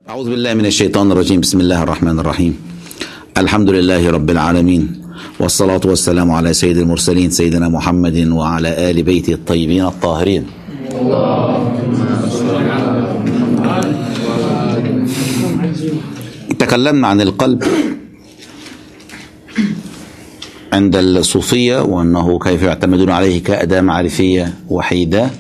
أعوذ بالله من الشيطان الرجيم. بسم الله الرحمن الرحيم. الحمد لله رب العالمين، والصلاة والسلام على سيد المرسلين سيدنا محمد وعلى آل بيته الطيبين الطاهرين. تكلمنا عن القلب عند الصوفية وأنه كيف يعتمدون عليه كأداة معرفية وحيدة،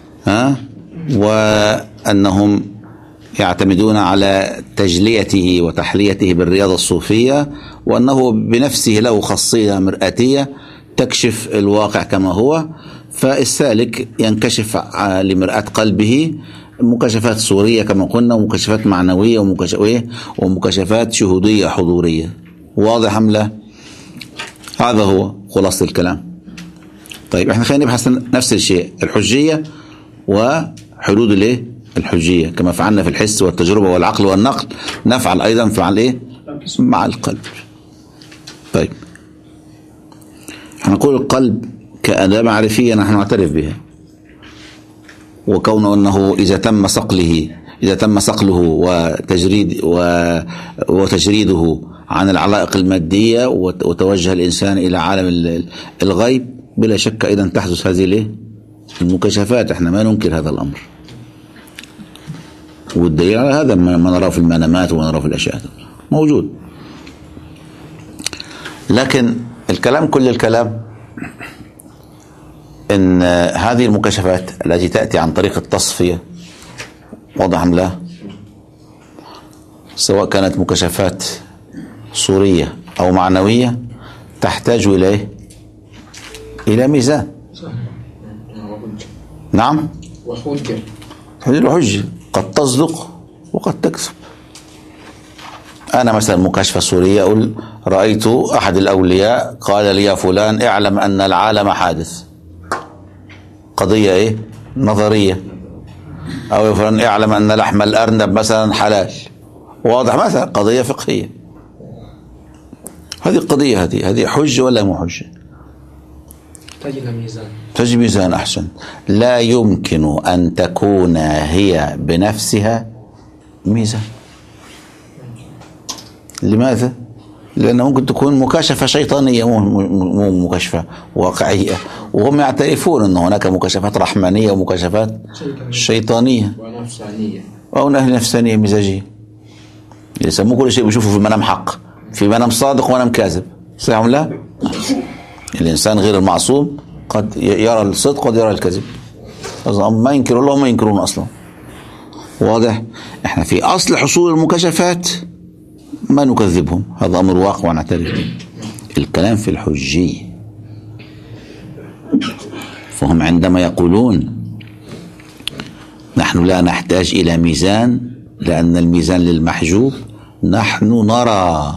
وأنهم يعتمدون على تجليته وتحليته بالرياضة الصوفية، وأنه بنفسه له خاصية مرآتية تكشف الواقع كما هو، فالسالك ينكشف لمرآة قلبه مكاشفات صورية كما قلنا، ومكاشفات معنوية ومكاشفات شهودية حضورية. واضح أم لا؟ هذا هو خلاصة الكلام. طيب احنا خلينا نبحث نفس الشيء، الحجية وحدود الايه؟ الحجية. كما فعلنا في الحس والتجربة والعقل والنقل نفعل أيضا فعل ايه؟ مع القلب. طيب هنقول القلب كأداة معرفية نحن نعترف بها، وكونه أنه إذا تم صقله وتجريده عن العلائق المادية وتوجه الإنسان إلى عالم الغيب، بلا شك أيضا تحدث هذه المكاشفات. احنا ما ننكر هذا الأمر، والدليل على هذا ما نراه في المنامات وما نراه في الأشياء موجود. لكن كل الكلام إن هذه المكاشفات التي تأتي عن طريق التصفية، واضح أم لا؟ سواء كانت مكاشفات صورية أو معنوية، تحتاج إلى ميزان. نعم، وحجة قد تصدق وقد تكذب. أنا مثلا مكاشفة صورية أقول رأيت أحد الأولياء قال لي يا فلان اعلم أن العالم حادث، قضية نظرية. أو يا فلان اعلم أن لحم الأرنب مثلا حلال، واضح، مثلا قضية فقهية. هذه القضية هذه حجة ولا مو حجة؟ تجي ميزان. أحسن. لا يمكن أن تكون هي بنفسها ميزان. لماذا؟ لأنه ممكن تكون مكاشفة شيطانية مو مكاشفة واقعية، وهم يعترفون أن هناك مكاشفات رحمانية ومكاشفات شيطانية أو نفسانية مزاجية. يسموه كل شيء بيشوفه في المنام حق، في منام صادق ومنام كاذب. صحيح أم لا؟ الإنسان غير المعصوم قد يرى الصدق وقد يرى الكذب، ما ينكر الله وما ينكرون أصلا. واضح؟ احنا في أصل حصول المكاشفات ما نكذبهم، هذا أمر واقع ونعترف به. الكلام في الحجية، فهم عندما يقولون نحن لا نحتاج إلى ميزان لأن الميزان للمحجوب، نحن نرى،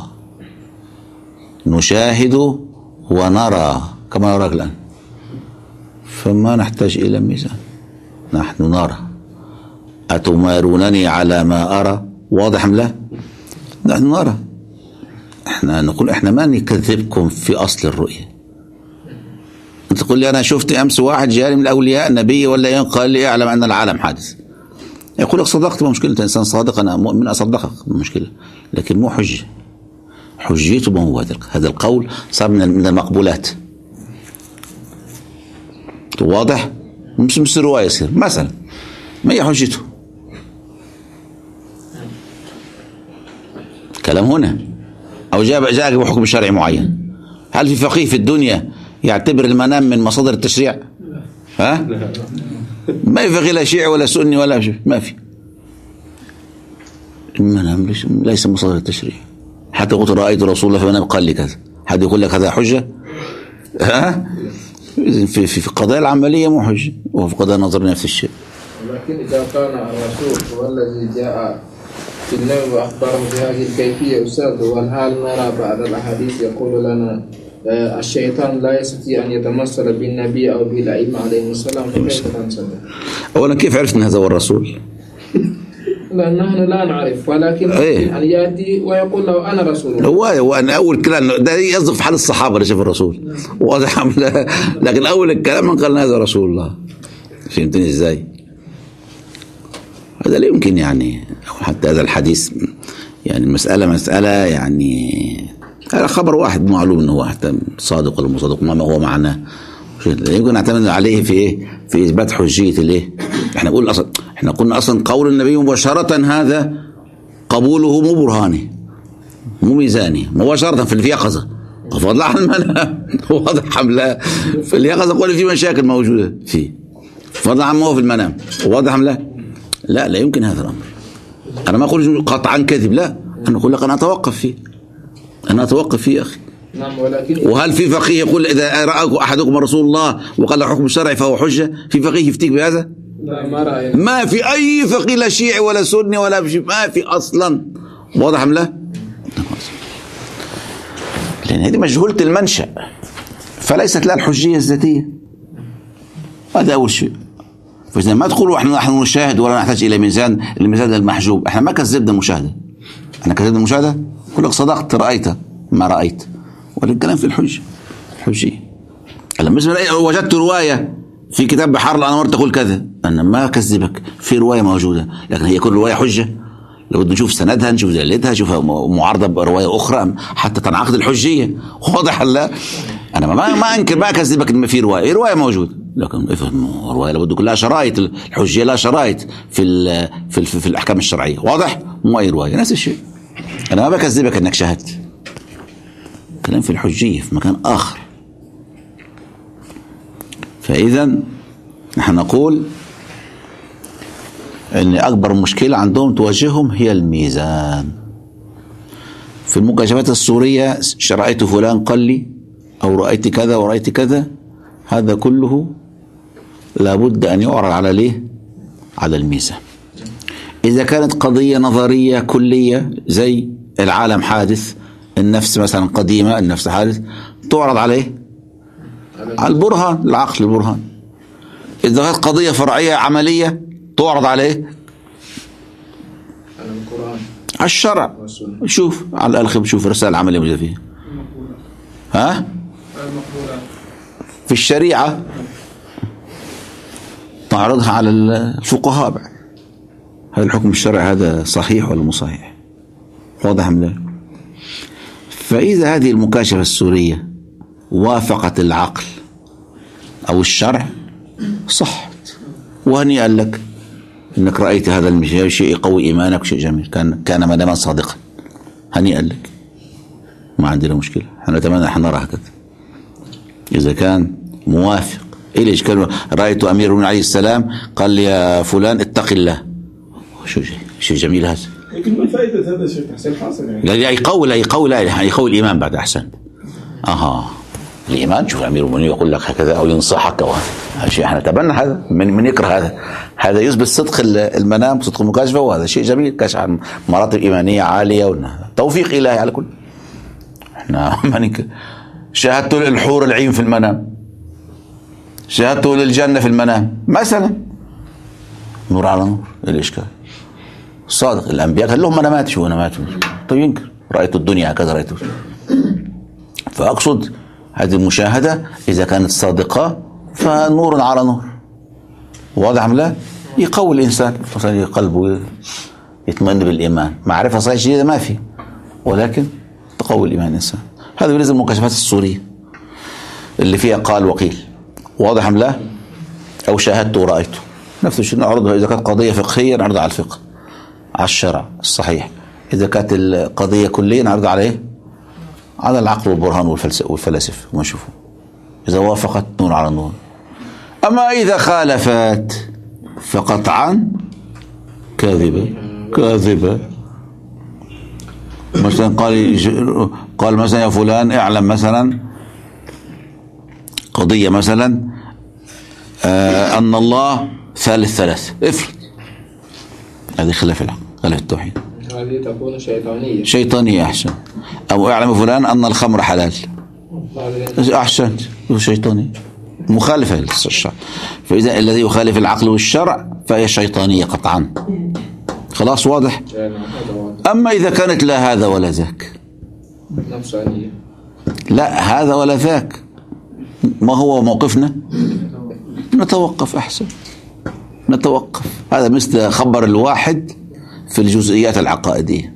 نشاهد ونرى كما نراك الآن، فما نحتاج إلى ميزان. نحن نرى، أتمارونني على ما أرى؟ واضح أم لا؟ نحن نرى. احنا نقول احنا ما نكذبكم في أصل الرؤية. انت تقول لي أنا شفت أمس واحد جاري من الأولياء نبي ولا قال لي اعلم أن العالم حادث، يقول لك صدقت، ما مشكلة، إنسان صادق أنا مؤمن أصدقك، مشكلة، لكن مو حجة. حجيته ما هو هذا القول صار من المقبولات. واضح؟ مش رواية يصير مثلا، ما هي حجته؟ كلام هنا أو جاء بحكم شرعي معين. هل في فقيه في الدنيا يعتبر المنام من مصادر التشريع؟ ما في فقيه لا شيعي ولا سني ولا شيء، ما في. المنام ليس مصادر التشريع. حتى قلت رأيت رسول الله في المنام قال لي كذا، حد يقول لك هذا حجة؟ في القضايا العملية مو حجة، وفي قضايا النظرية نفس الشيء. ولكن إذا كان الرسول هو الذي جاء في النوم وأخبره بهذه الكيفية أستاذ، والحال نرى بعض الأحاديث يقول لنا الشيطان لا يستطيع أن يتمثل بالنبي أو بالأئمة عليهم السلام، فكيف تنصدق؟ أولا كيف عرفت أن هذا هو الرسول؟ لا نحن لا نعرف، ولكن أن يأتي ويقول له أنا رسول الله. هو أنا أول كلام ده يصدق في حال الصحابة اللي شاف الرسول، واضح. لكن أول الكلام من قال هذا رسول الله. فهمتني إزاي؟ هذا لا يمكن يعني، أو حتى هذا الحديث يعني المسألة مسألة يعني هذا خبر واحد معلوم أنه حتى صادق ولا مصادق ما هو معناه، يمكن نعتمد عليه في إيه؟ في إثبات حجية الإيه؟ إحنا بنقول أصلا، إحنا قلنا أصلا قول النبي مباشرة هذا قبوله مو برهاني مو ميزاني، مباشرة في اليقظة فضل عن المنام واضح أم لا؟ في اليقظة قول في مشاكل موجودة فيه، فضل عن ما هو في المنام واضح أم لا؟ لا يمكن هذا الأمر. أنا ما أقول قطعا كذب، لا، أنا أقول لك أنا أتوقف فيه، أنا أتوقف فيه أخي. نعم، ولكن وهل في فقيه يقول إذا رأى أحدكم رسول الله وقال له حكم الشرعي فهو حجة؟ في فقيه يفتيك بهذا؟ لا، ما رأينا. ما في أي فقيه، لا شيعي ولا سني ولا ما في أصلا، واضح أم لا؟ لأن هذه مجهولة المنشأ فليست لها الحجية الذاتية، هذا أول شيء. فإذا ما تقولوا نحن نشاهد ولا نحتاج إلى ميزان، الميزان المحجوب، احنا ما كذبنا المشاهدة، احنا كذبنا المشاهدة، أقول لك صدقت رأيت ما رأيت، والكلام في الحجية. لما وجدت رواية في كتاب بحار الأنوار تقول كذا، أنا ما أكذبك، في رواية موجودة، لكن هي كل رواية حجة، لو بدنا نشوف سندها، نشوف دلالتها، نشوفها معارضة برواية أخرى حتى تنعقد الحجية، واضح لا؟ أنا ما أنكر، ما أكذبك إن في رواية موجودة، لكن افهم رواية لابد كلها شرائط، الحجية لا شرائط في الأحكام الشرعية، واضح؟ مو أي رواية نفس الشيء. أنا ما بكذبك إنك شاهدت، كلام في الحجية في مكان آخر. فإذا نحن نقول أن أكبر مشكلة عندهم تواجههم هي الميزان. في المكاشفات الصورية رأيت فلان قال لي، أو رأيت كذا ورأيت كذا، هذا كله لابد أن يعرض على ليه؟ على الميزان. إذا كانت قضية نظرية كلية زي العالم حادث، النفس مثلا قديمة، النفس حادث، تعرض عليه على البرهان، العقل البرهان. إذا كانت قضية فرعية عملية تعرض عليه على القرآن، على الشرع. شوف على الأخ، شوف الرسالة العملية موجودة فيها، ها؟ في الشريعة تعرضها على الفقهاء بعد، هل الحكم الشرعي هذا صحيح ولا مو صحيح؟ واضح أم لا؟ فإذا هذه المكاشفة السورية وافقت العقل أو الشرع صحت، وهنيئا لك إنك رأيت هذا الشيء يقوي إيمانك، شيء جميل، كان مداما صادقا، هنيئا لك، ما عندنا مشكلة، احنا نتمنى احنا نرى هكذا إذا كان موافق. إليش كان رأيت أمير المؤمنين عليه السلام قال لي يا فلان اتق الله، شيء جميل هذا. لكن ما فائدة هذا الشيء تحسين حاصل يعني؟ لا يقول الإيمان بعد أحسن. الإيمان، شوف أمير المؤمنين يقول لك هكذا أو ينصحك، أو هذا شيء احنا نتبنى، هذا من يكره هذا يثبت صدق المنام، صدق المكاشفة، وهذا شيء جميل، كشف عن مراتب إيمانية عالية، توفيق إلهي على كل. احنا ما ننكر. شاهدت الحور العين في المنام، شاهدت للجنة في المنام مثلا، نور على نور، الإشكال صادق. الأنبياء قال لهم منامات، شو منامات؟ طيب ينكر، رأيت الدنيا هكذا رأيت. فأقصد هذه المشاهدة إذا كانت صادقة فنور على نور، واضح أم لا؟ يقوي الإنسان قلبه، يطمئن بالإيمان، معرفة صحيح جديدة ما في، ولكن تقوي الإيمان الإنسان. هذا بالنسبة للمكاشفات السورية اللي فيها قال وقيل، واضح أم لا؟ أو شاهدت ورأيته، نفس الشيء نعرضها. إذا كانت قضية فقهية نعرضها على الفقه، على الشرع الصحيح. إذا كانت القضية كلية نعرضها عليه على العقل والبرهان والفلاسفة وما شوفوا، إذا وافقت نور على نور. أما إذا خالفت فقطعا كاذبة. مثلا قال مثلا يا فلان اعلم مثلا قضية مثلا أن الله ثالث ثلاث، افرض، هذه خلاف العقل، خلاف التوحيد، هذه تكون شيطانية أحسن. أو اعلم فلان أن الخمر حلال، أحسن، شيطانية مخالفة للشرع. فإذا الذي يخالف العقل والشرع فهي شيطانية قطعا، خلاص واضح. أما إذا كانت لا هذا ولا ذاك، نفسانية، لا هذا ولا ذاك، ما هو موقفنا؟ نتوقف أحسن، نتوقف. هذا مثل خبر الواحد في الجزئيات العقائدية،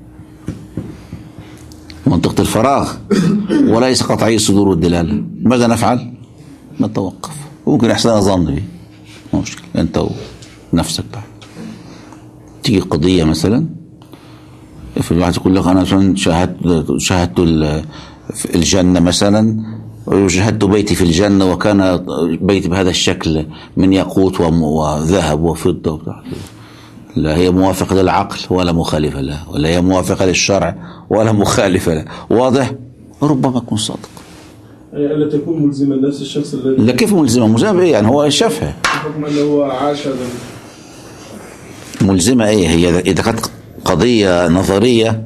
منطقة الفراغ وليس قطعي الصدور والدلالة. ماذا نفعل؟ نتوقف. ممكن إحسان ظن به، مشكلة أنت ونفسك بقى. تيجي قضية مثلا في الواحد يقول لك أنا مثلا شاهدت الجنة مثلا، وشاهدت بيتي في الجنة وكان بيتي بهذا الشكل من ياقوت وذهب وفضة وبتاع. لا هي موافقة للعقل ولا مخالفة له، ولا هي موافقة للشرع ولا مخالفة له. واضح؟ ربما يكون صادق. يعني ألا تكون ملزمة نفس الشخص الذي لا كيف ملزمة؟ ملزمة إيه يعني؟ هو شافها بحكم أنه هو عاش هذا. ملزمة إيه؟ هي إذا كانت قضية نظرية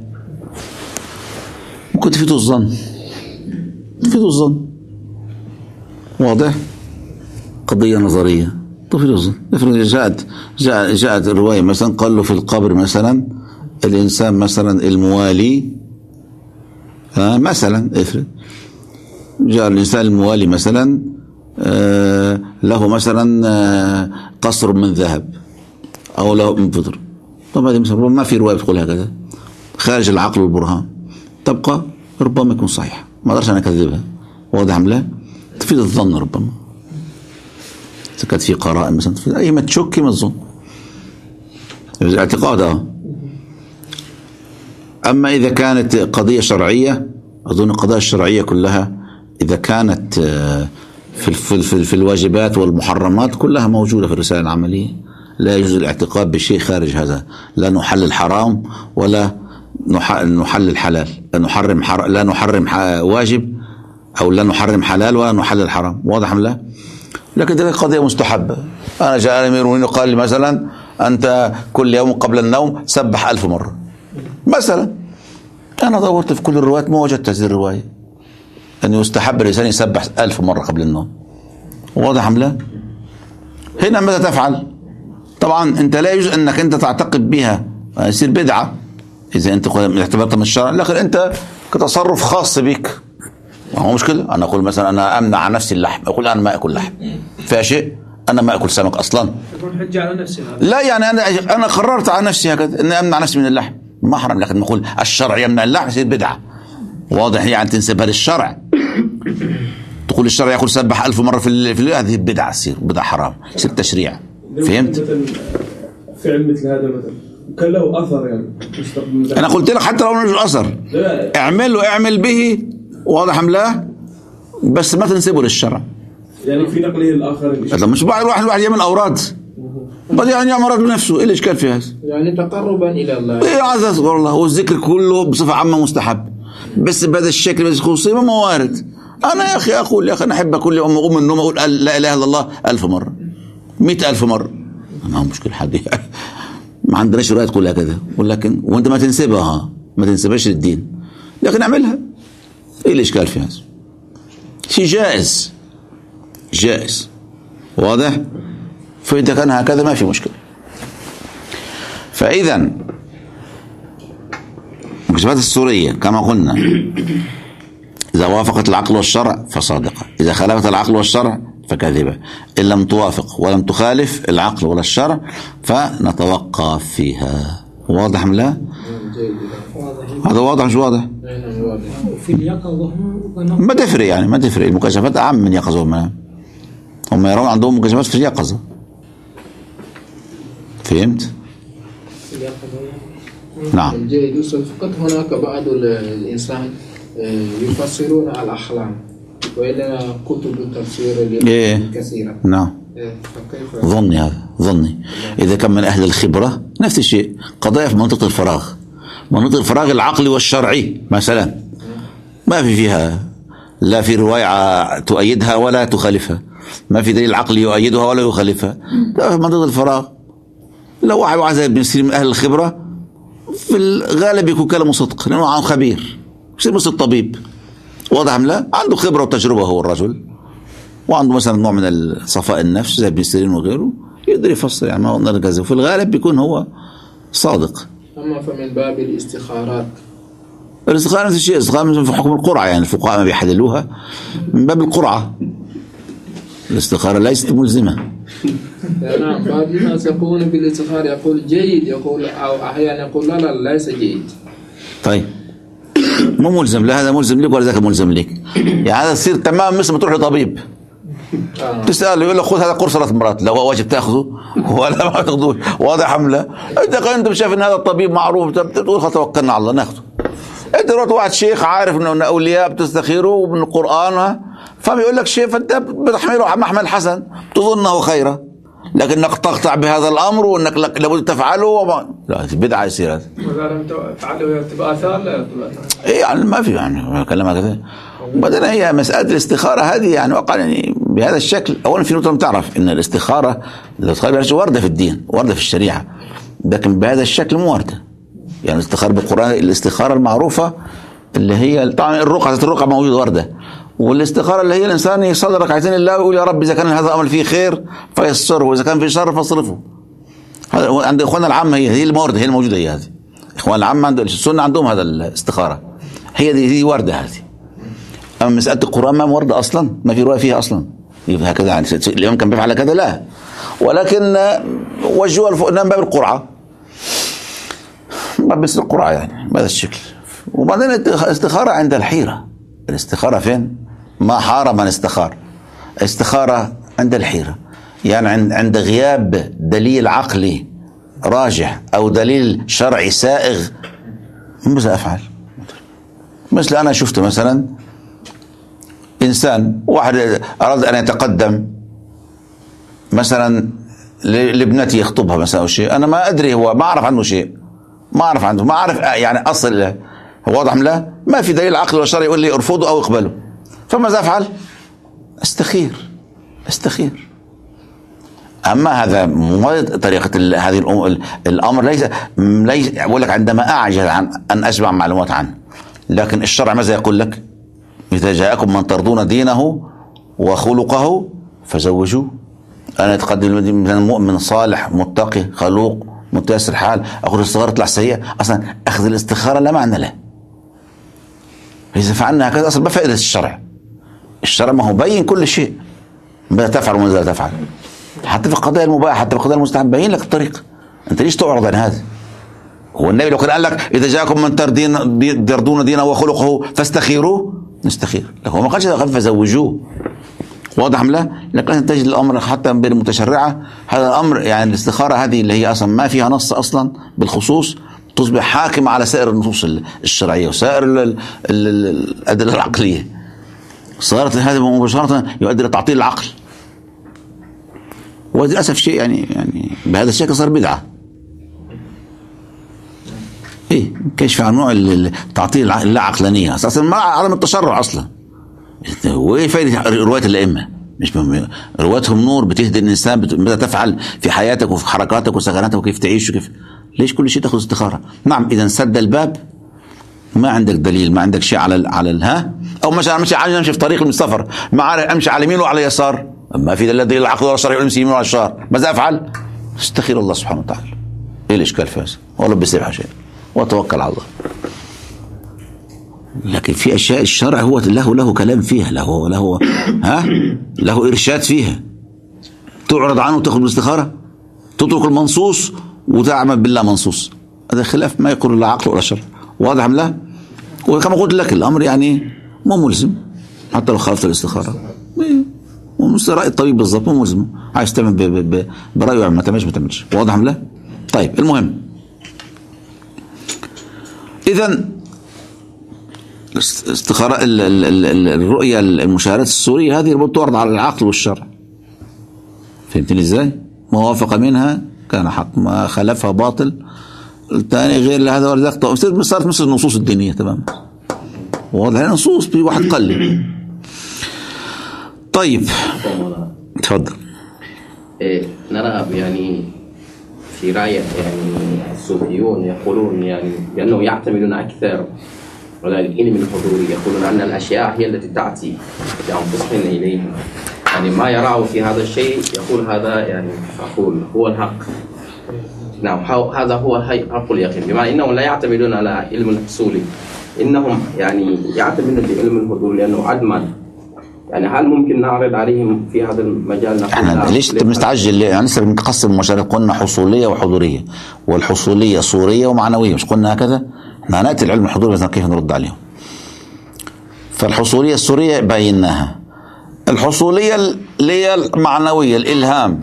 ممكن تفيد الظن، واضح؟ قضية نظرية تفيد الظن. افرض جاءت الرواية مثلا قال له في القبر مثلا الإنسان مثلا الموالي، مثلا افرض جاء الإنسان الموالي مثلا له مثلا قصر من ذهب أو له من فضة. طبعا هذه مثلا ما في رواية بتقول هكذا، خارج العقل والبرهان، تبقى ربما يكون صحيح، ما أقدرش أنا أكذبها. واضح أم لا؟ تفيد الظن ربما، إذا كانت في قرائن مثلا تفيد أي ما تشك ما تظن الاعتقاد. أما إذا كانت قضية شرعية، أظن القضايا الشرعية كلها إذا كانت في الواجبات والمحرمات كلها موجودة في الرسالة العملية. لا يجوز الاعتقاد بشيء خارج هذا، لا نحلل حرام ولا نحلل حلال، لا نحرم واجب أو لا نحرم حلال ولا نحلل حرام. واضح لا؟ لكن تلك قضية مستحبة. أنا جاء أمير المؤمنين وقال لي مثلا أنت كل يوم قبل النوم سبح 1000 مرة مثلا. أنا دورت في كل الروايات ما وجدت هذه الرواية أن يستحب الإنسان يسبح 1000 مرة قبل النوم. واضح أم لا؟ هنا ماذا تفعل؟ طبعا أنت لا يجوز أنك أنت تعتقد بها، يصير بدعة إذا أنت اعتبرتها من الشرع، لكن أنت كتصرف خاص بك. ما هو مشكلة. أنا أقول مثلا أنا أمنع عن نفسي اللحم، أقول أنا ما أكل لحم، فيها شيء؟ أنا ما أكل سمك أصلا. تكون حجة على نفسي. لا يعني أنا قررت على نفسي هكذا أني أمنع نفسي من اللحم، ما حرم، لكن نقول الشرع يمنع اللحم يصير بدعة. واضح؟ يعني تنسبها للشرع، تقول الشرع يقول سبح 1000 مرة في هذه بدعة، تصير بدعة حرام، يصير تشريع. فهمت؟ فعل مثل هذا مثلا كان له أثر يعني. أنا قلت لك حتى لو ملوش أثر اعمل به. واضح أم لا؟ بس ما تنسبه للشرع، يعني في نقله الآخرين. مش الواحد يعمل أوراد قد يعني يعمل أوراد بنفسه. إيه الإشكال في هذا؟ يعني تقربا إلى الله. إيه عزيز والله، والذكر كله بصفة عامة مستحب، بس بهذا الشكل بهذه الخصوصية ما وارد. أنا يا أخي أقول يا أخي أنا أحب كل يوم أقوم من النوم أقول لا إله إلا الله 1000 مرة 100,000 مرة. ما هو مشكلة حد ما عندناش رواية تقول هكذا، ولكن وأنت ما تنسبها، ما تنسبهاش للدين، لكن أعملها. إيه الإشكال في هذا؟ شيء جائز. واضح؟ فإذا كان هكذا ما في مشكلة. فإذا المكتشفات السورية كما قلنا إذا وافقت العقل والشرع فصادقة، إذا خالفت العقل والشرع فكاذبة. إن لم توافق ولم تخالف العقل ولا الشرع فنتوقف فيها. واضح أم لا؟ هذا واضح مش واضح؟ في اليقظة ما تفرق يعني، ما تفرق. المكاشفات أعم من يقظة ومنام. هم يرون عندهم مكاشفات في اليقظة. فهمت؟ نعم. جيد أستاذ. فقط هناك بعض الإنسان يفسرون الأحلام وإلى كتب التفسير كثيرة. نعم. ظني هذا ظني. إذا كان من أهل الخبرة نفس الشيء. قضايا في منطقة الفراغ، منطقة الفراغ العقلي والشرعي مثلا ما فيها لا في رواية تؤيدها ولا تخالفها، ما في دليل عقلي يؤيدها ولا يخالفها. في منطقة الفراغ لو واحد وعايز بيصير من أهل الخبرة في الغالب يكون كلامه صدق لأنه عنه خبير، يصير مثل الطبيب. واضح أم لا؟ عنده خبرة وتجربة هو الرجل، وعنده مثلا نوع من صفاء النفس زي ابن سيرين وغيره، يقدر يفسر يعني ما نقدر كذا. في الغالب بيكون هو صادق. أما فمن باب الاستخارات، الاستخارة نفس الشيء. الاستخارة في حكم القرعة، يعني الفقهاء ما بيحللوها من باب القرعة. الاستخارة ليست ملزمة. نعم. بعض الناس يقولون بالاستخارة يقول جيد، يقول أو أحيانا يقول لا لا ليس جيد. طيب مو ملزم، لا هذا ملزم لك ولا ذاك ملزم لك. يعني هذا تصير تمام مثل ما تروح لطبيب تسأله يقول لك خذ هذا قرص 3 مرات، لا هو واجب تاخذه ولا ما تاخذوش، واضح حمله. انت شايف ان هذا الطبيب معروف تقول توكلنا على الله ناخذه. انت رحت واحد شيخ عارف انه اولياء بتستخيروا من القران فبيقول لك شيء فانت بتحمله محمل حسن تظنه خيرا، لكنك تقطع بهذا الامر وانك لابد تفعله لا بدعه يصير هذا. واذا لم تفعله تبقى اثار لا يطلع. اي يعني ما في يعني كلامها كذا. وبعدين هي مساله الاستخاره هذه يعني وقع يعني بهذا الشكل. اولا في نقطه تعرف ان الاستخاره ورده في الدين، ورده في الشريعه، لكن بهذا الشكل مو ورده. يعني الاستخاره بالقران الاستخاره المعروفه اللي هي طبعا الرقعه موجوده ورده، والاستخاره اللي هي الانسان يصلي ركعتين لله ويقول يا رب اذا كان هذا الامر فيه خير فيسره واذا كان فيه شر فاصرفه. هذا عند اخواننا العامه هي المورده، هي الموجوده هي هذه. اخوان العامه عند السنه عندهم هذا الاستخاره، هي دي ورده هذه. اما مساله القران ما ورده اصلا، ما في روايه فيها اصلا هكذا يعني الامام كان بيفعل كذا لا، ولكن وجهوا من باب القرعه، باب القرعه يعني بهذا الشكل. وبعدين الاستخاره عند الحيره. الاستخاره فين؟ ما حار من استخار. استخاره عند الحيره، يعني عند غياب دليل عقلي راجح او دليل شرعي سائغ. ماذا افعل؟ مثل انا شفت مثلا انسان واحد اراد ان يتقدم مثلا لابنتي يخطبها مثلا او شيء، انا ما ادري، هو ما اعرف عنه شيء، ما اعرف يعني اصل واضح لا، ما في دليل عقلي ولا شرعي يقول لي ارفضه او اقبله. فماذا افعل؟ استخير. اما هذا مو طريقه هذه الامر. ليس اقول لك عندما اعجز عن ان اسمع معلومات عنه، لكن الشرع ماذا يقول لك؟ اذا جاءكم من ترضون دينه وخلقه فزوجوه. انا اتقدم من المؤمن صالح متقي خلوق متيسر حال، اخذ الاستخاره تطلع سيئه. اصلا اخذ الاستخاره لا معنى له. اذا فعلنا هكذا اصلا ما فائده الشرع. الشرع ما هو بين كل شيء، ماذا تفعل وماذا لا تفعل، حتى في القضايا المباحه حتى في القضايا المستحب بين لك الطريق. انت ليش تعرض عن هذا؟ هو النبي لو كان قال لك اذا جاءكم من ترضون دينه وخلقه فاستخيروه نستخير، لكن هو ما قالش فزوجوه. واضح ام لا؟ لكن تجد الامر حتى بين المتشرعه هذا الامر يعني الاستخاره هذه اللي هي اصلا ما فيها نص اصلا بالخصوص تصبح حاكمه على سائر النصوص الشرعيه وسائر الادله العقليه. صارت هذا مباشره يؤدي الى تعطيل العقل، وللاسف شيء يعني بهذا الشكل صار بدعه. ايه كشف عن نوع التعطيل اللا عقلانيه اساسا مع عدم التشرع اصلا. وايه فائده روايه الائمه؟ مش رواتهم نور بتهدي الانسان ماذا تفعل في حياتك وفي حركاتك وسكناتك وكيف تعيش وكيف. ليش كل شيء تاخذ استخاره؟ نعم اذا سد الباب ما عندك دليل، ما عندك شيء على ها، او مثلا امشي في طريق السفر ما امشي على اليمين وعلى اليسار، ما في دليل العقل ولا الشرع امشي يمين ولا يسار، ماذا افعل؟ استخير الله سبحانه وتعالى. ايه الاشكال في هذا؟ ولا بيصير شيء وتوكل على الله. لكن في اشياء الشرع هو له كلام فيها، له ارشاد فيها، تعرض عنه وتاخذ بالاستخاره، تترك المنصوص وتعمل بالله منصوص. هذا خلاف ما يقول لا عقل ولا شرع. واضح ام لا؟ وكما قلت لك الامر يعني مو ملزم حتى لو خالفت الاستخاره، ومثل راي الطبيب بالضبط مو ملزم، عايز تعمل برايه ما تعملش. واضح ام لا؟ طيب المهم اذا استخاره الرؤيه المشاهدات السوريه هذه تعرض على العقل والشرع. فهمتني ازاي؟ ما وافق منها كان حق، ما خالفها باطل. الثاني غير لهذا ولا ذاك. صارت مثل النصوص الدينيه تمام. واضح نصوص في واحد قلل. طيب تفضل. نرى يعني في راية يعني الصوفيون يقولون يعني بأنهم يعتمدون أكثر على العلم الحضوري، يقولون أن الأشياء هي التي تأتي بأنفسهم إليهم، يعني ما يراه في هذا الشيء يقول هذا يعني أقول هو الحق. نعم هذا هو حق اليقين، بمعنى إنهم لا يعتمدون على علم الحصولي، إنهم يعني يعتمدون في علم الحضور لأنه أضمن يعني هل ممكن نعرض عليهم في هذا المجال؟ احنا ليش انت مستعجل؟ يعني لسه بنقسم المشاريع، قلنا حصوليه وحضوريه، والحصوليه صوريه ومعنويه، مش قلنا هكذا؟ احنا هناتي العلم الحضوري بس كيف نرد عليهم. فالحصوليه الصوريه بيناها. الحصوليه اللي هي المعنويه، الالهام،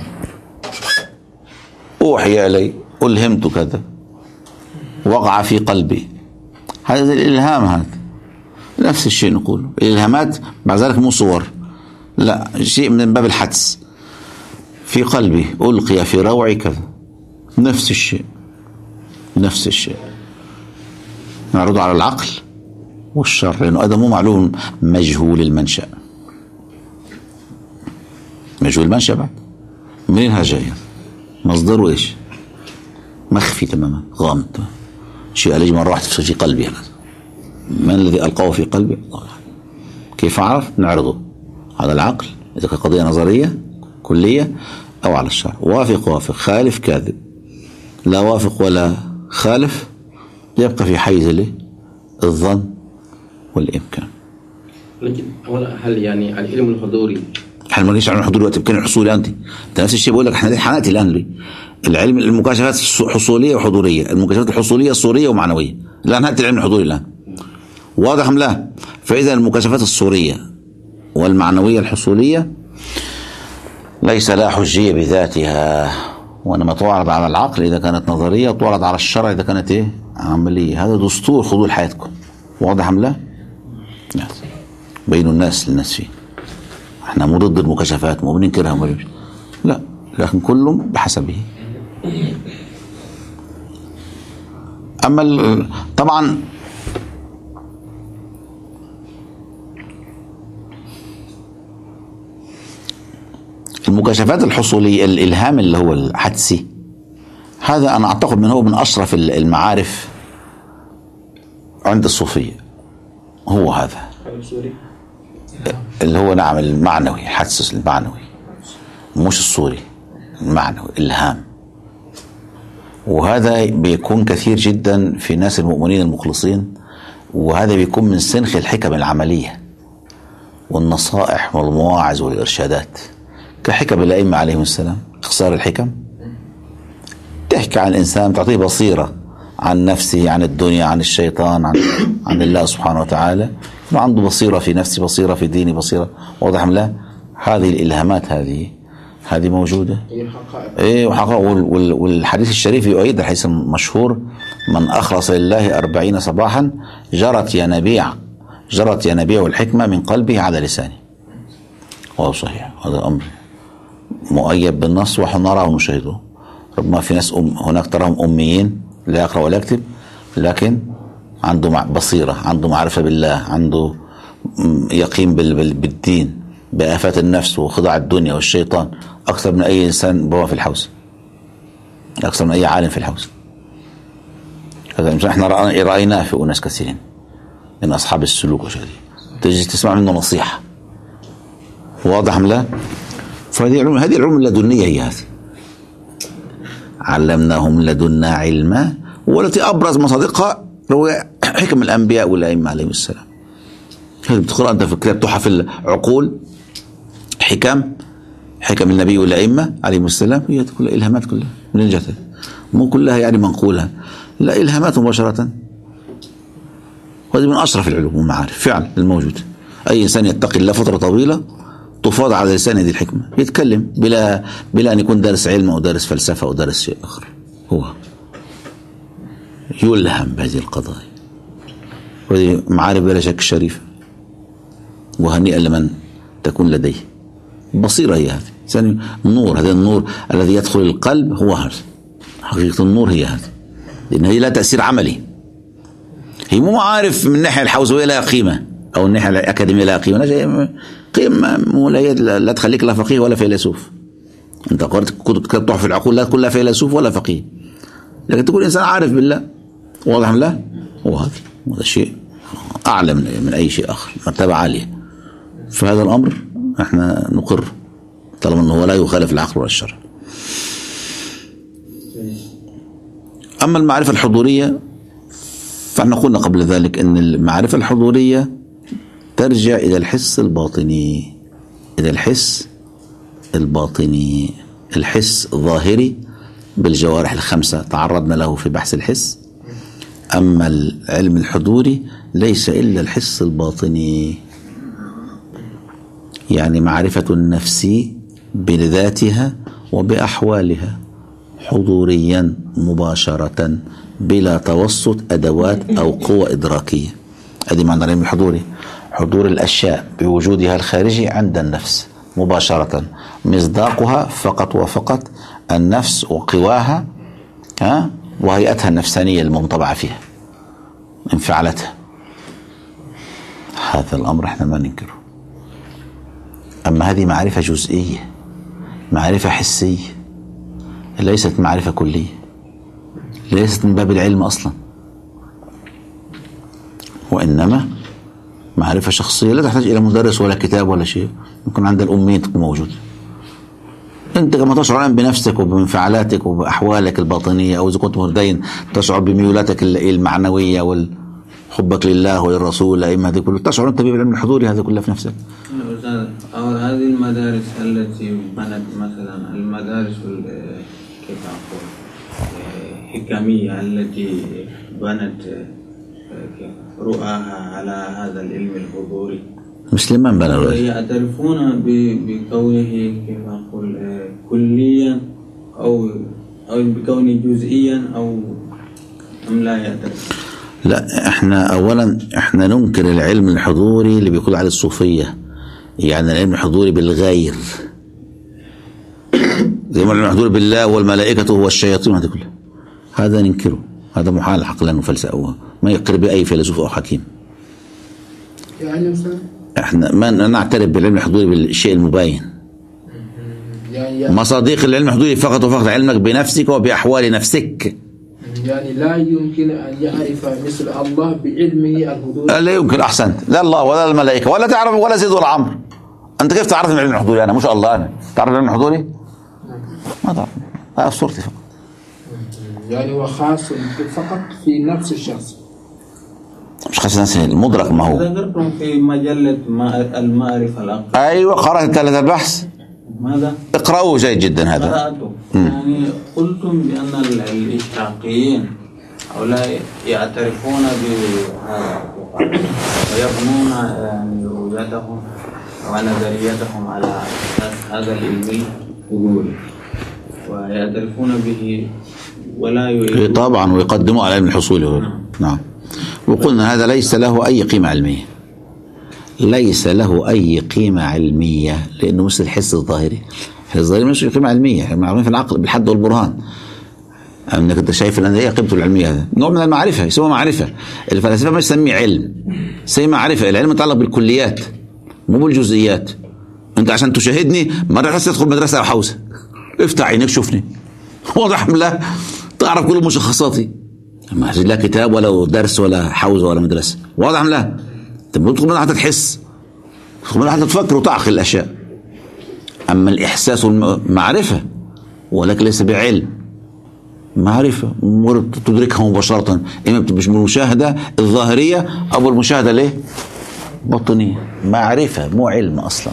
اوحي الي، الهمت كذا، وقع في قلبي، هذا الالهام. هذا نفس الشيء نقول الالهامات، مع ذلك مو صور، لا، شيء من باب الحدس. في قلبي ألقي في روعي كذا، نفس الشيء، نفس الشيء نعرضه على العقل والشر، لأنه هذا مو معلوم، مجهول المنشأ. مجهول المنشأ بعد، منين جاي؟ مصدره إيش؟ مخفي تماما، غامض. شيء ألج مرة واحدة في قلبي هذا، من الذي ألقاه في قلبي؟ الله. كيف أعرف؟ نعرضه على العقل إذا كانت قضية نظرية كلية، أو على الشرع. وافق وافق، خالف كاذب، لا وافق ولا خالف، يبقى في حيز الظن والإمكان. لكن هل يعني العلم الحضوري، احنا ما نجيش على الحضور وقت يمكن الحصول انت نفس الشيء بقول لك. احنا حناتي الان لي العلم، المكاشفات حصوليه وحضوريه، المكاشفات الحصوليه الصوريه ومعنويه. الان هاتي العلم الحضوري الان، واضح ام لا؟ فاذا المكاشفات الصوريه والمعنويه الحصوليه ليس لها حجيه بذاتها، وانما تعرض على العقل اذا كانت نظريه، وتعرض على الشرع اذا كانت عمليه. هذا دستور خذوا لحياتكم، واضح ام لا؟ بينوا الناس للناس فيه. احنا مو ضد المكاشفات، مو بننكرها، لا، لكن كل بحسبه. اما طبعا المكاشفات الحصولية، الإلهام اللي هو الحدسي، هذا أنا أعتقد من هو من أشرف المعارف عند الصوفية. هو هذا اللي هو نعم المعنوي، الحدس المعنوي، مش الصوري، المعنوي، الإلهام. وهذا بيكون كثير جدا في ناس المؤمنين المخلصين، وهذا بيكون من سنخ الحكم العملية والنصائح والمواعظ والإرشادات، كحكم الأئمة عليهم السلام. اختصار الحكم تحكي عن الإنسان، تعطيه بصيرة عن نفسه، عن الدنيا، عن الشيطان، عن الله سبحانه وتعالى. عنده بصيرة في نفسه، بصيرة في دينه، بصيرة، واضح ام لا؟ هذه الإلهامات هذه موجودة. وحقائق. والحديث الشريف يؤيد الحديث المشهور: من أخلص لله 40 صباحا جرت ينابيع الحكمة من قلبه على لسانه. وهو صحيح، هذا الأمر مؤيد بالنص، ونحن نراه ونشاهده. ربما في ناس هناك تراهم أميين، لا يقرأ ولا يكتب، لكن عنده بصيرة، عنده معرفة بالله، عنده يقين بالدين، بآفات النفس وخضع الدنيا والشيطان، أكثر من أي إنسان بوا في الحوز، أكثر من أي عالم في الحوز. هذا احنا رأيناه في أناس كثيرين من أصحاب السلوك وشهدي، تجي تسمع منه نصيحة، واضح ام لا؟ فهذه العلوم اللدنية هي هذه. علمناهم لدنا علما، والتي أبرز مصادقها هو حكم الأنبياء والأئمة عليهم السلام. هذه بتقرأ أنت في الكتاب تحف العقول، حكم النبي والأئمة عليهم السلام، هي كلها إلهامات، كلها من الجهة، مو كلها يعني منقولها، لا، إلهامات مباشرة. وهذه من أشرف العلوم والمعارف فعلا الموجود. أي إنسان يتقي الله فترة طويلة تفاض على لسان هذه الحكمة، يتكلم بلا أن يكون دارس علم أو دارس فلسفة أو دارس شيء آخر، هو يلهم بهذه القضايا. وهذه معارف بلا شك شريفة، وهنيئا لمن تكون لديه بصيرة. هي هذه النور، هذا النور الذي يدخل القلب، هو هذا حقيقة النور، هي هذه. لأن هي لا تأثير عملي، هي مو معارف من الناحية الحوزوية لها قيمة، أو الناحية الأكاديمية لها قيمة، قيمة لا تخليك لا فقيه ولا فيلسوف. أنت قرأت كتب تحف العقول لا تكون لا فيلسوف ولا فقيه، لكن تكون إنسان عارف بالله، واضح لا؟ وهذا شيء أعلى من أي شيء آخر، مرتبة عالية. فهذا الأمر احنا نقر طالما أنه لا يخالف العقل ولا الشرع. أما المعرفة الحضورية فاحنا قلنا قبل ذلك أن المعرفة الحضورية ترجع إلى الحس الباطني، إلى الحس الباطني. الحس ظاهري بالجوارح الخمسة تعرضنا له في بحث الحس، أما العلم الحضوري ليس إلا الحس الباطني، يعني معرفة النفس بذاتها وبأحوالها حضوريا مباشرة بلا توسط أدوات أو قوة إدراكية. هذه معنى العلم الحضوري، حضور الأشياء بوجودها الخارجي عند النفس مباشرة، مصداقها فقط وفقط النفس وقواها وهيئتها النفسانية المنطبعة فيها، انفعالاتها. هذا الأمر احنا ما ننكره. أما هذه معرفة جزئية، معرفة حسية، ليست معرفة كلية، ليست من باب العلم أصلا، وإنما معرفة شخصية لا تحتاج إلى مدرس ولا كتاب ولا شيء، ممكن عند الأمين تكون موجود. أنت كما تشعر الآن بنفسك وبانفعالاتك وبأحوالك الباطنية، أو إذا كنت متدين تشعر بميولاتك المعنوية وحبك لله وللرسول، أئمة هذه كله تشعر أنت بالعلم الحضوري هذا كله في نفسك. أو هذه المدارس التي بنت مثلا المدارس كيف أقول حكمية التي بنت رؤاها على هذا العلم الحضوري، مسلمان بنوا يعترفون بكونه كيف أقول كليا أو بكونه جزئيا أو أم لا يعترفون؟ لا، احنا اولا احنا ننكر العلم الحضوري اللي بيقول عليه الصوفية، يعني العلم الحضوري بالغير، زي ما العلم الحضوري بالله والملائكة والشياطين، هذا كله هذا ننكره، هذا محال عقلا وفلسفة، ما يقر به أي فيلسوف أو حكيم. يعني احنا ما نعترف بالعلم الحضوري بالشيء المبين، يعني مصادق العلم الحضوري فقط وفقط علمك بنفسك وبأحوال نفسك. يعني لا يمكن أن يعرف مثل الله بعلمه الحضوري. لا يمكن. أحسنت. لا الله ولا الملائكة ولا تعرف ولا زيد ولا عمرو. أنت كيف تعرف العلم الحضوري؟ أنا مش الله، أنا تعرف العلم الحضوري؟ ما تعرف، هذا صورتي فقط. يعني هو خاص فقط في نفس الشخص، مش خاص نفسه، المدرك ما هو. ذكرتم في مجلة المعرفة الأقل. أيوة، قرأت هذا البحث. ماذا؟ اقرأوه جيد جدا هذا. قرأته. يعني قلتم بأن الإشراقيين هؤلاء يعترفون بهذا ويبنون يعني رؤيتهم ونظريتهم على أساس هذا العلم الحضوري ويعترفون به ولا طبعا، ويقدموا على علم الحصول. نعم. وقلنا هذا ليس له أي قيمة علمية، ليس له أي قيمة علمية، لأنه مثل الحس الظاهري. الحس الظاهري مش قيمة علمية، احنا معروفين في العقل بالحد والبرهان. أنك أنت شايف أن هي قيمته العلمية، هذا نوع من المعرفة، يسمى معرفة. الفلاسفة ما يسميه علم، يسميه معرفة. العلم يتعلق بالكليات مو بالجزئيات. أنت عشان تشاهدني مرة بس تدخل مدرسة أو حوزة، افتح عينك شوفني، واضح لا تعرف كل مشخصاتي، ما لا كتاب ولا درس ولا حوزة ولا مدرسة، واضح لا. انت تدخل منها حتى تحس، تدخل منها حتى تفكر وتعقل الأشياء. أما الإحساس والمعرفة ولكن ليس بعلم، معرفة تدركها مباشرة، إما بالمشاهدة الظاهرية أو بالمشاهدة ليه باطنية. معرفة مو علم أصلا،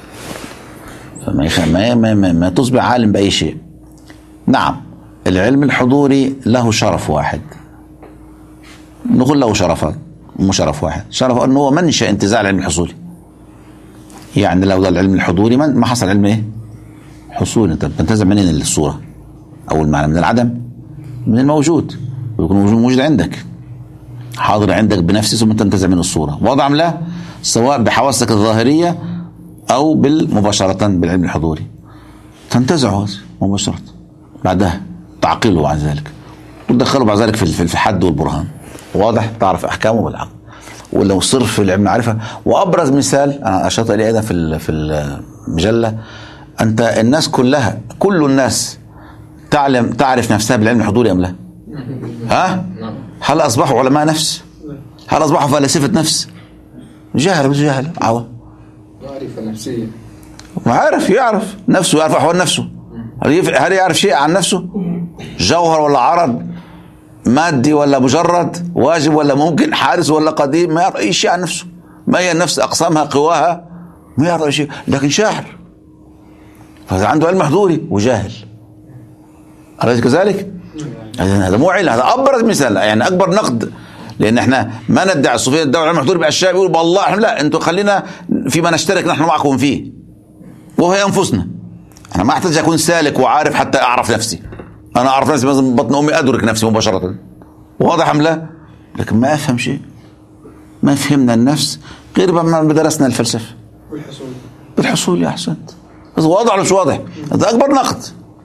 ما تصبح عالم بأي شيء. نعم، العلم الحضوري له شرف واحد، نقول له شرفات مو شرف واحد. شرف أنه هو منشأ انتزاع العلم الحصولي، يعني لو ده العلم الحضوري ما حصل علم ايه حصولي. انت بتنتزع منين الصورة او المعنى؟ من العدم، من الموجود، ويكون موجود عندك، حاضر عندك بنفسه، ثم تنتزع منه الصورة. وضع لا، سواء بحواسك الظاهرية او مباشرة بالعلم الحضوري، تنتزعه مباشرة، بعدها تعقله بعد ذلك وتدخله بعد ذلك في الحد والبرهان. واضح، تعرف احكامه بالعقل. ولو صرف في العلم معرفة. وابرز مثال انا اشرت اليه ايضا في المجلة، انت الناس كلها، كل الناس تعرف نفسها بالعلم الحضوري ام لا؟ ها؟ هل اصبحوا علماء نفس؟ هل اصبحوا فلاسفة نفس؟ جهل، بس جهل عوام. معرفة نفسية، يعرف نفسه، يعرف احوال نفسه. هل يعرف شيء عن نفسه؟ جوهر ولا عرض، مادي ولا مجرد، واجب ولا ممكن، حادث ولا قديم؟ ما يعرف اي شيء عن نفسه. ما هي النفس؟ اقسامها، قواها، ما يعرف شيء لكن شاعر، فهذا عنده علم حضوري وجاهل. أليس كذلك؟ هذا مو علم، هذا أبرز مثال، يعني أكبر نقد. لأن احنا ما ندعي الصوفية ندعي العلم الحضوري بأشياء بيقولوا بالله، احنا لا، انتم خلينا فيما نشترك نحن معكم فيه، وهي أنفسنا. أنا ما أحتاج أكون سالك وعارف حتى أعرف نفسي. أنا أعرف نفسي مثلا بطن أمي أدرك نفسي مباشرة، واضح أم لا؟ لكن ما أفهم شيء، ما فهمنا النفس غير ما درسنا الفلسفة بالحصول. يا أحسنت، واضح ولا مش واضح؟ هذا أكبر نقد.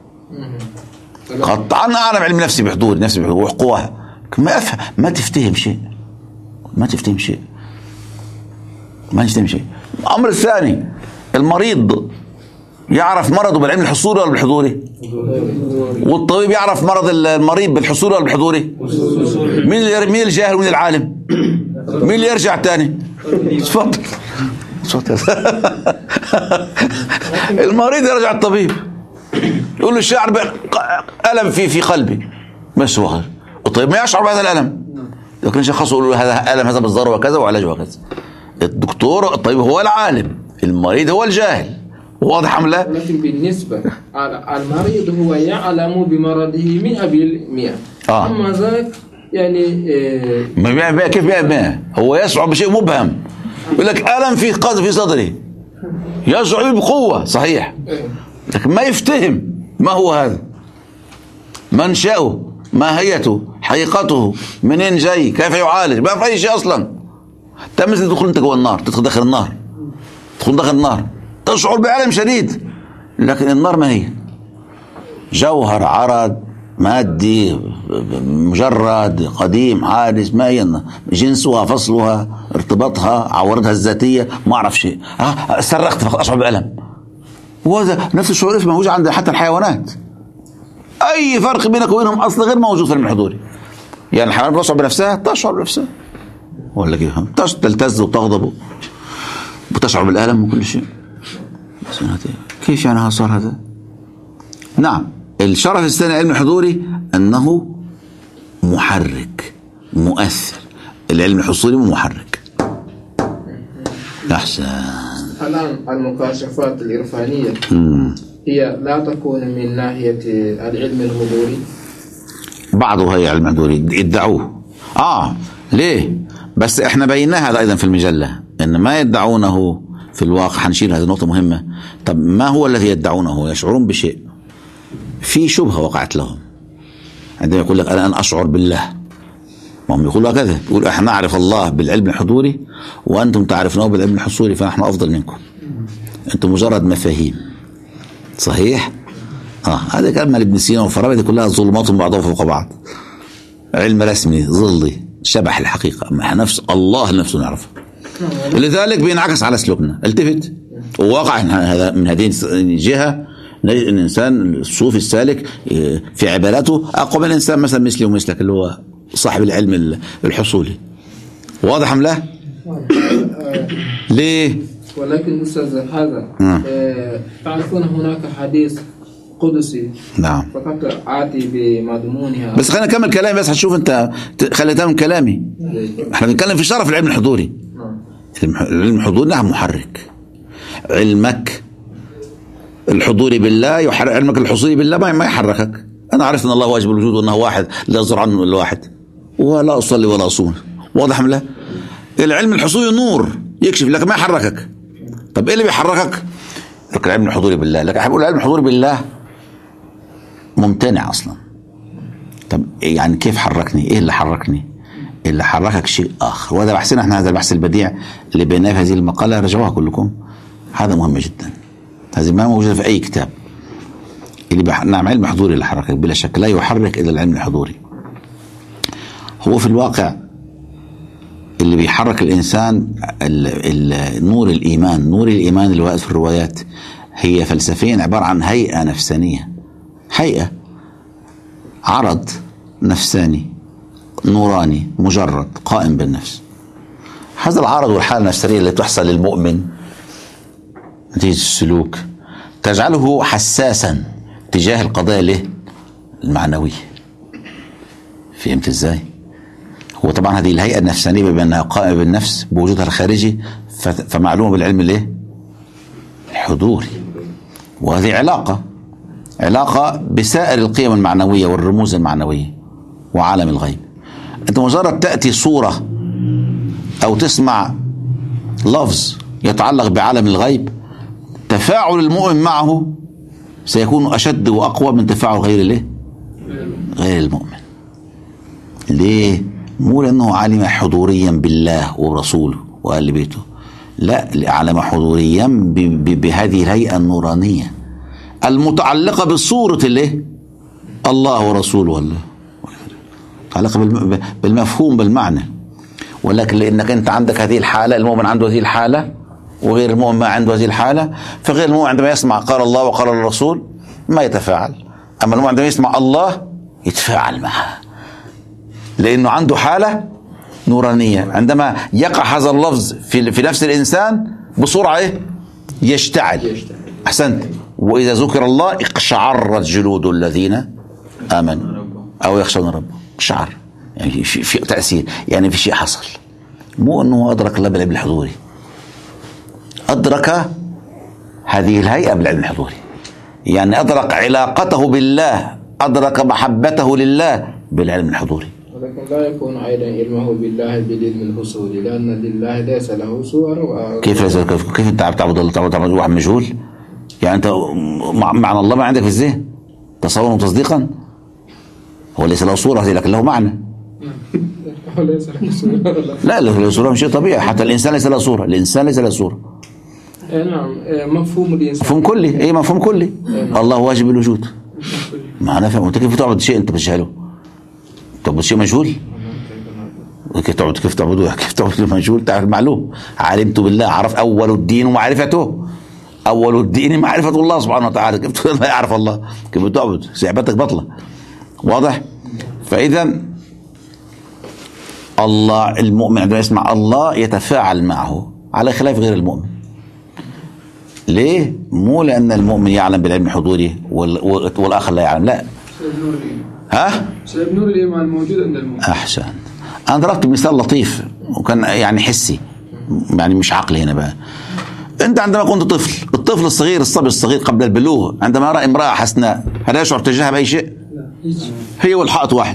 قطعا أعلم علم نفسي بحضور نفسي بحضور وقواها، ما أفهم، ما تفتهم شيء، ما تفتهم شيء، ما تفتهم شيء. الأمر الثاني، المريض يعرف مرضه بالعلم الحصولي ولا بالحضوري؟ والطبيب يعرف مرض المريض بالحصولي ولا بالحضوري؟ مين الجاهل ومين العالم؟ مين اللي يرجع تاني؟ تفضل. المريض يرجع الطبيب يقول له الشاعر ألم في قلبي، بس هو الطبيب ما يشعر بهذا الألم، لكن يشخصه يقول له هذا ألم، هذا بالضرر وكذا وعلاجه وكذا. الدكتور الطبيب هو العالم، المريض هو الجاهل، واضح أم لا؟ لكن بالنسبة المريض هو يعلم بمرضه 100%. أما ذاك يعني كيف 100%؟ هو يشعر بشيء مبهم، يقول لك ألم في صدري، يشعر بقوة صحيح، لكن ما يفتهم ما هو هذا، منشأه، ماهيته، حقيقته، منين جاي، كيف يعالج، ما في أي شيء أصلا. مثل تدخل أنت جوا النار، تدخل داخل النار، تشعر بألم شديد، لكن النار ما هي؟ جوهر عرض مادي مجرد قديم حادث، ما هي جنسها، فصلها، ارتباطها، عوارضها الذاتية، ما أعرف شيء. صرخت فقط أشعر بألم، وهذا نفس الشعور موجود عند حتى الحيوانات. أي فرق بينك وبينهم أصلا غير موجود في المحظوري. يعني الحيوانات بتشعر بنفسها، تشعر بنفسها ولا كيف؟ تلتز وتغضب وتشعر بالألم وكل شيء. كيف يعني صار هذا؟ نعم، الشرف الثاني علم الحضوري أنه محرك مؤثر. العلم الحصولي محرك. أحسن. الآن المكاشفات الإرفانية هي لا تكون من ناحية العلم الحضوري؟ بعضها هي علم الحضوري يدعوه. ليه؟ بس احنا بيناها هذا أيضا في المجلة، إن ما يدعونه في الواقع. حنشيل هذه النقطة مهمة. طب ما هو الذي يدعونه؟ يشعرون بشيء، في شبهة وقعت لهم عندما يقول لك أنا أشعر بالله، وهم يقولوا هكذا، يقول احنا نعرف الله بالعلم الحضوري وأنتم تعرفونه بالعلم الحصولي، فنحن أفضل منكم، أنتم مجرد مفاهيم. صحيح؟ هذا كلام لابن سينا والفارابي، كلها ظلمات بعضها فوق بعض، علم رسمي ظلي شبح الحقيقة، أما نفس الله نفسه نعرفه. لذلك بينعكس على سلوكنا. التفت وواقع هذا من هذه الجهة، نجد أن الإنسان الصوفي السالك في عباراته أقوى من الإنسان مثلا مثلي ومثلك اللي هو صاحب العلم الحصولي. واضح أم لا؟ ليه؟ ولكن أستاذ هذا تعرفون هناك حديث قدسي، نعم، فقط آتي بمضمونها. بس خلينا نكمل كلامي، بس هتشوف أنت، خلينا نكمل كلامي. احنا بنتكلم في شرف العلم الحضوري. العلم الحضوري نعم محرك. علمك الحضوري بالله يحرك، علمك الحصولي بالله ما يحركك. أنا عرفت أن الله واجب الوجود وأنه واحد لا يصدر عنه إلا واحد، ولا أصلي ولا أصوم. واضح أم لا؟ العلم الحصولي نور يكشف لك، ما يحركك. طب إيه اللي بيحركك؟ لك العلم الحضوري بالله. لك أقول العلم الحضوري بالله ممتنع أصلا. طب يعني كيف حركني؟ إيه اللي حركني؟ اللي حركك شيء آخر. وهذا بحثنا احنا، هذا البحث البديع اللي بيناه في هذه المقالة، رجعوها كلكم، هذا مهم جدا. هذه ما موجودة في أي كتاب. نعم، علم حضوري اللي حركك بلا شك، لا يحرك إلا العلم الحضوري. هو في الواقع اللي بيحرك الإنسان نور الإيمان. نور الإيمان اللي واقع في الروايات هي فلسفيا عبارة عن هيئة نفسانية، هيئة عرض نفساني نوراني مجرد قائم بالنفس. هذا العرض والحالة النفسانية اللي تحصل للمؤمن نتيجة السلوك تجعله حساسا تجاه القضايا له المعنوية. فهمت ازاي؟ هو طبعا هذه الهيئة النفسانية بما انها قائمة بالنفس بوجودها الخارجي، فمعلومة بالعلم الايه حضوري، وهذه علاقة بسائر القيم المعنوية والرموز المعنوية وعالم الغيب. أنت مجرد تأتي صورة أو تسمع لفظ يتعلق بعالم الغيب، تفاعل المؤمن معه سيكون أشد وأقوى من تفاعل غير المؤمن. ليه؟ مو لأنه علم حضوريا بالله ورسوله وأهل بيته، لا، علم حضوريا بهذه الهيئة النورانية المتعلقة بصورة الله ورسوله، الله متعلقة بالمفهوم بالمعنى. ولكن لأنك أنت عندك هذه الحالة، المؤمن عنده هذه الحالة وغير المؤمن ما عنده هذه الحالة، فغير المؤمن عندما يسمع قال الله وقال الرسول ما يتفاعل، أما المؤمن عندما يسمع الله يتفاعل معها، لأنه عنده حالة نورانية. عندما يقع هذا اللفظ في نفس الإنسان بسرعة يشتعل. أحسنت. وإذا ذكر الله اقشعرت جلود الذين آمنوا أو يخشون ربهم. اقشعر يعني في تأثير، يعني في شيء حصل، مو أنه أدرك الله بالعلم الحضوري، أدرك هذه الهيئة بالعلم الحضوري، يعني أدرك علاقته بالله، أدرك محبته لله بالعلم الحضوري. ولكن لا يكون أيضا علمه بالله بالعلم الحصولي، لأن لله ليس له صور. كيف أنت تعبد الله، تعبد واحد مجهول؟ يعني أنت معنى الله ما عندك في الذهن تصورا وتصديقا؟ هو ليس له صورة لكن له معنى. لا، له صورة مش شيء طبيعي، حتى الإنسان ليس له صورة، الإنسان ليس له صورة. نعم، مفهوم الإنسان مفهوم كلي، مفهوم كلي. الله واجب الوجود، معناه فهم. أنت كيف تعبد شيء أنت بتجهله؟ تعبد شيء مجهول؟ كيف تعبده؟ كيف تعبد المجهول؟ تعرف معلوم. علمت بالله، عرف أول الدين ومعرفته، أول الدين معرفة الله سبحانه وتعالى. كيف لا يعرف الله؟ كيف تعبد؟ سعبتك بطلة. واضح؟ فإذا الله، المؤمن عندما يسمع الله يتفاعل معه على خلاف غير المؤمن. ليه؟ مو لأن المؤمن يعلم بالعلم الحضوري والآخر لا يعلم، لا. سبب نور الإيمان موجود عند المؤمن. أحسن. أنا ضربت مثال لطيف وكان يعني حسي، يعني مش عقلي هنا بقى. أنت عندما كنت طفل، الطفل الصغير، الصبي الصغير قبل البلوغ، عندما رأى امرأة حسناء هل يشعر تجاهها بأي شيء؟ هي والحائط واحد.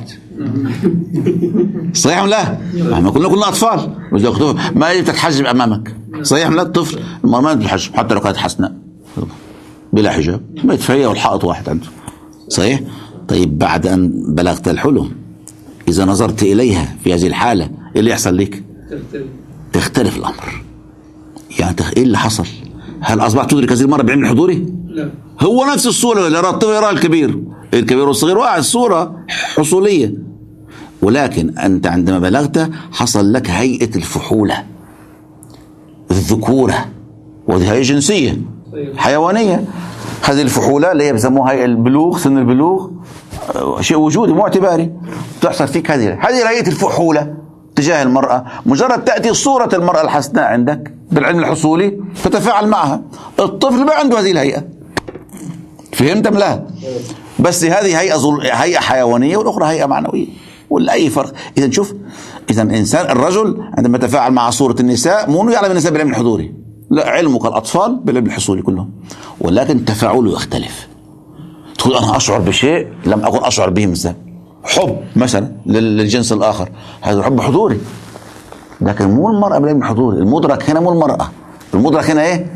صحيح ولا لا؟ ما كنا أطفال، ما يجب تتحجب أمامك. صحيح ولا لا؟ الطفل المرأة ما تتحجب حتى لو كانت حسناء بلا حجاب، ما يتفهي والحائط واحد عنده. صحيح؟ طيب بعد أن بلغت الحلم، إذا نظرت إليها في هذه الحالة إيه اللي يحصل لك؟ تختلف الأمر. يعني إيه اللي حصل؟ هل أصبحت تدرك هذه المرة بعلم الحضوري؟ لا. هو نفس الصورة اللي يرى الطفل يرى الكبير والصغير واحد، الصورة حصولية. ولكن أنت عندما بلغت حصل لك هيئة الفحولة، الذكورة، وهذه هيئة جنسية حيوانية. هذه الفحولة اللي هي بيسموها هيئة البلوغ، سن البلوغ، شيء وجودي مو اعتباري، تحصل فيك هذه هيئة الفحولة تجاه المرأة. مجرد تأتي صورة المرأة الحسناء عندك بالعلم الحصولي تتفاعل معها. الطفل ما عنده هذه الهيئة. فهمت أم لا؟ بس هذه هيئة حيوانية والأخرى هيئة معنوية، ولا أي فرق؟ إذا شوف، إذا الإنسان الرجل عندما يتفاعل مع صورة النساء مو يعلم النساء بالعلم الحضوري، لا، علمه كالأطفال بالعلم الحصولي كلهم، ولكن تفاعله يختلف. تقول أنا أشعر بشيء لم أكن أشعر به مثلا حب مثلا للجنس الآخر، هذا حب حضوري، لكن مو المرأة بالعلم الحضوري. المدرك هنا مو المرأة، المدرك هنا إيه؟